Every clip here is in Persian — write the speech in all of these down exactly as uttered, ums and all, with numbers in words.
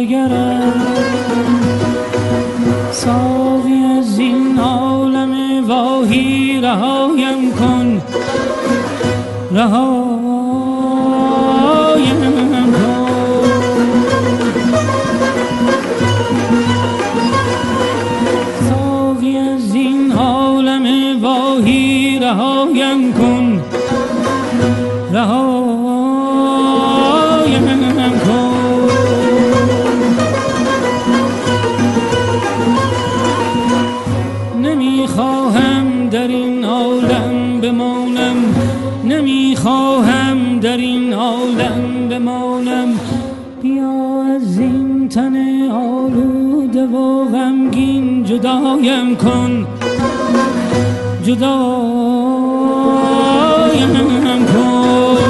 دگرم. ساقی از این عالم واهی رهایم کن، رهایم کن. ساقی از این عالم واهی رهایم کن، رهایم کن. نمیخواهم در این عالم بمانم، نمیخواهم در این عالم بمانم. بیا از این تن آلوده و غمگین جدایم کن، جدایم کن.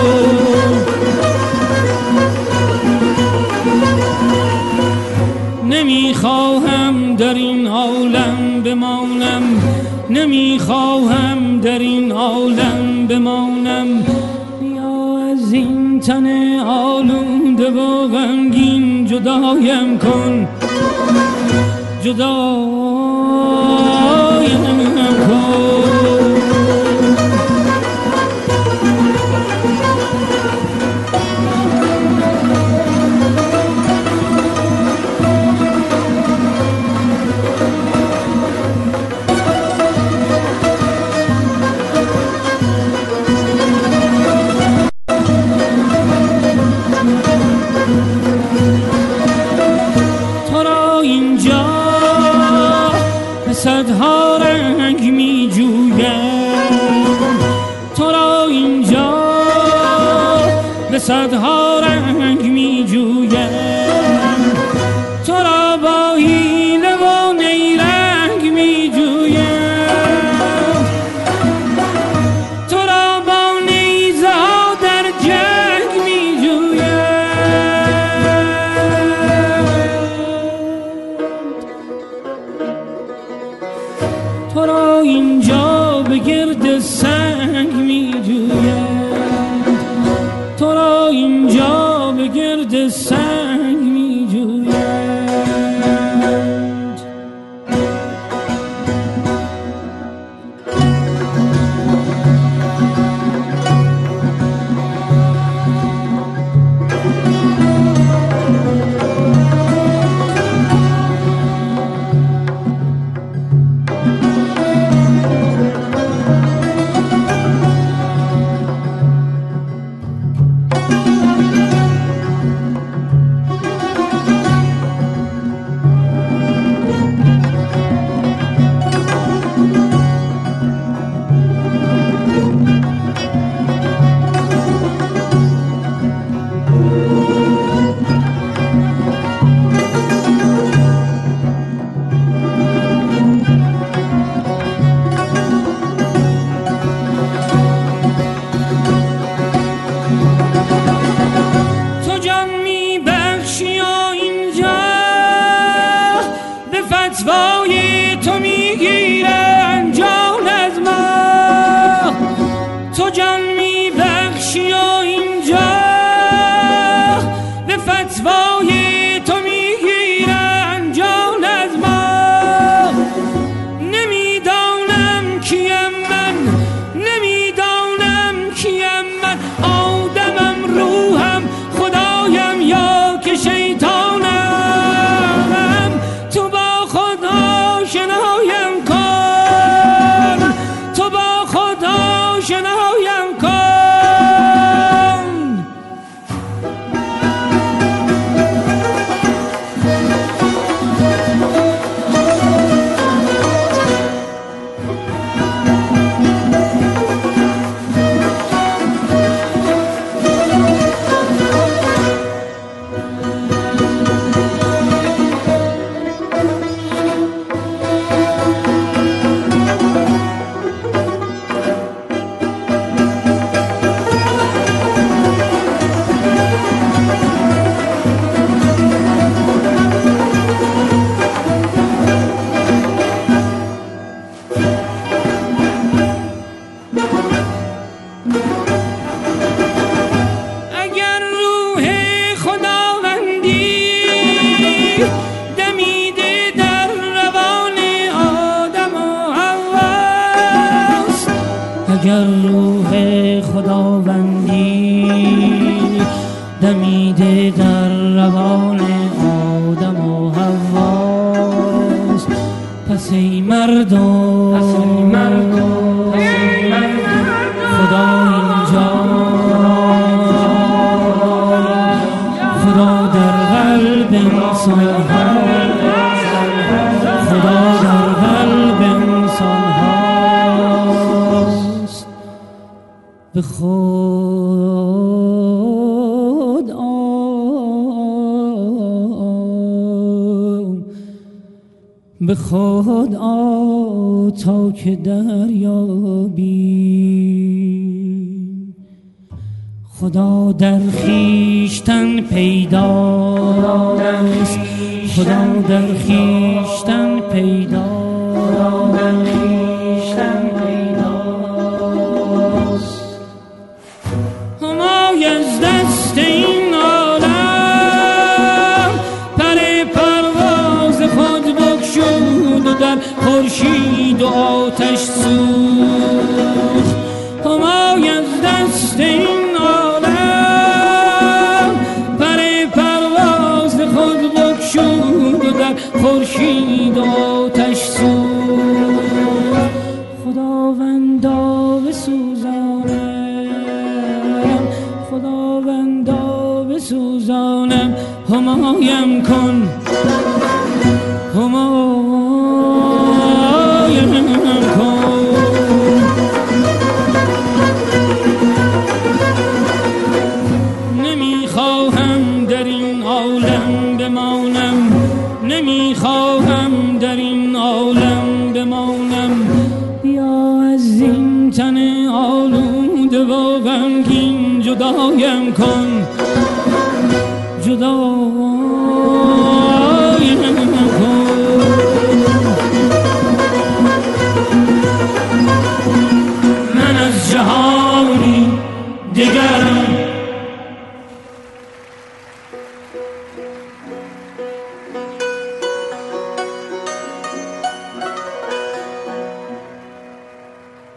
نمیخواهم در این عالم بمانم، نمیخواهم در این عالم بمانم. بیا از این تن آلوده و غمگین جدایم کن، جدایم کن. صدها رنگ می جویم، تو را اینجا به صدها رنگ می جویم. تو را با حیله و نیرنگ می جویم، تو را با نیزه ها در جنگ می جویم. تو را اینجا به گرد سنگ می جویند، تو را اینجا به گرد سنگ می جویند. فتوای تو میگیرن جان از ما، تو جان میبخشی و اینجا به فتوای تو میگیرن جان از ما. نمیدانم کیم من، نمیدانم کیم من، آدمم روحم خدایم یا که شیطانم. تو با خدا دمیده در روان آدم و حواست. اگر روح خداوندی دمیده در روان آدم و حواست، پس ای مردم خدا اینجا، خدا در قلب انسان هاست، خدا در قلب انسان هاست. به خود آ به خود آ تا که دریابی. خدا در خویشتن پیداست، خدا در خویشتن پیداست. همای از دست این عالم پر پرواز خود بگشود و در خورشید و آتش سوخت. همای از دست این عالم پر پرواز خود بگشود و در خورشید و آتش سوخت. خداوندا بسوزانم، خداوندا بسوزانم، همایم کن، همایم کن. نمیخواهم در این عالم بمانم، نمیخواهم در این عالم بمانم. بیا از این تن آلوده و غمگین جدایم کن، جدا